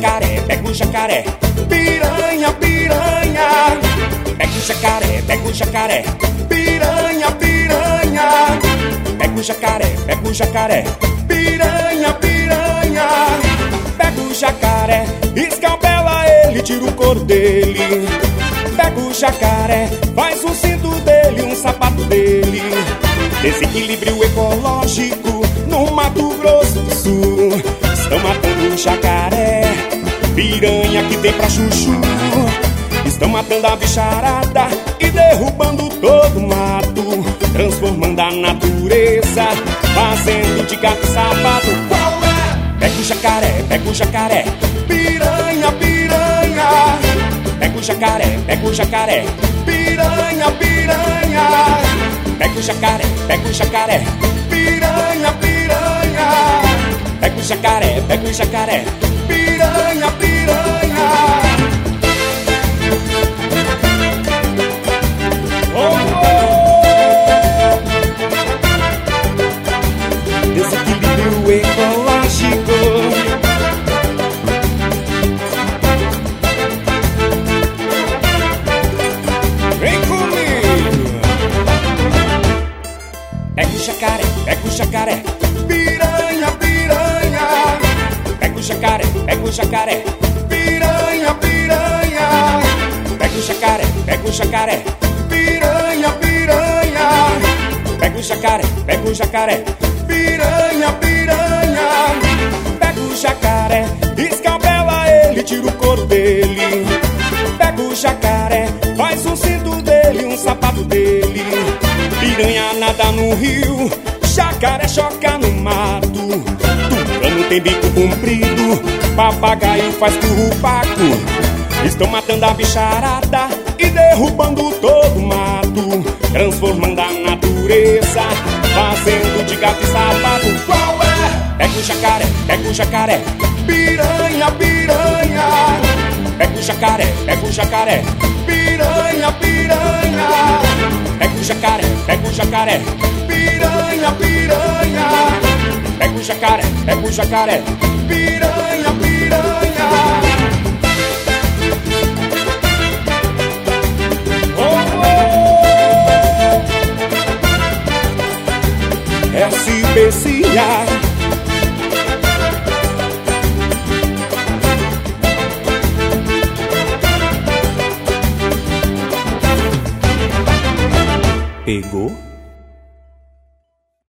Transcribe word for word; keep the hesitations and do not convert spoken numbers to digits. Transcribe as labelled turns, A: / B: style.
A: jacaré, pega o jacaré. Piranha, piranha. Pega o jacaré, pega o jacaré. Piranha, piranha. Pega o jacaré, pega o jacaré. Piranha, piranha. Pega o jacaré, escalpela ele, tira o couro dele. Pega o jacaré, faz um cinto dele, um sapato dele. Desequilíbrio ecológico no Mato Grosso do Sul. Estão matando o jacaré, piranha que tem pra chuchu. Estão matando a bicharada e derrubando todo o mato, transformando a natureza, fazendo de gato sapato. Qual é? Pega o jacaré, pega o jacaré. Piranha, piranha. Pega o jacaré, pega o jacaré. Piranha, piranha. Pega o jacaré, pega o jacaré. Piranha, piranha. Pega o jacaré, pega o jacaré. Piranha, piranha. Oh, oh. Desequilíbrio ecológico. Vem comigo. Pega o jacaré, pega o jacaré. Piranha, piranha. Pega o jacaré, pega o jacaré. Piranha, piranha. Pega o jacaré, pega o jacaré. Piranha, piranha. Pega o jacaré, pega o jacaré. Piranha, piranha. Pega o jacaré, escalpela ele, tira o couro dele. Pega o jacaré, faz um cinto dele, um sapato dele. Piranha nada no rio, jacaré choca no mato. Tucano tem bico comprido, papagaio faz currupaco. Estão matando a bicharada e derrubando todo o mato, transformando a natureza, fazendo de gato e sapato. Qual é? Pega o jacaré, pega o jacaré. Piranha, piranha. Pega o jacaré, pega o jacaré. Piranha, piranha. Pega o jacaré, pega o jacaré. Piranha, piranha. Pega o jacaré, pega o jacaré. Piranha, piranha. S B C A. Pegou?